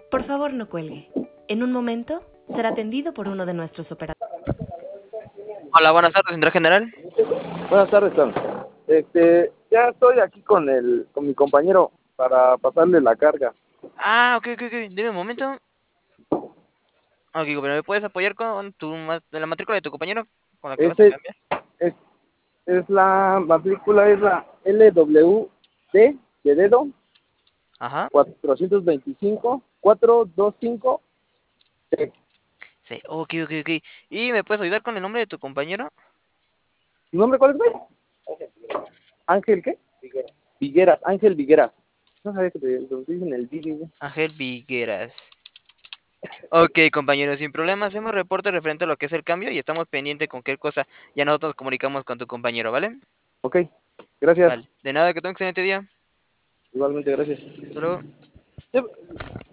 Por favor, no cuelgue. En un momento será atendido por uno de nuestros operadores. Hola, buenas tardes, ¿central general? Buenas tardes, Tom. Ya estoy aquí con mi compañero para pasarle la carga. Ah, ok. Dime un momento. Ok, compañero, ¿me puedes apoyar con la matrícula de tu compañero con la que vas a Ese cambiar? es, es la matrícula, es la LWD de dedo Ajá. 425 425. Sí, ok. ¿Y me puedes ayudar con el nombre de tu compañero? ¿Tu nombre cuál es, güey? Ángel, ¿qué? Vigueras, Ángel Vigueras. No sabía que te dicen el Vigue, güey. Ángel Vigueras. Ok, compañero, sin problemas, hacemos reporte referente a lo que es el cambio y estamos pendientes con qué cosa. Ya nosotros nos comunicamos con tu compañero, ¿vale? Ok, gracias. Vale. De nada, que tenga un excelente día. Igualmente, gracias. Hasta luego. Sí,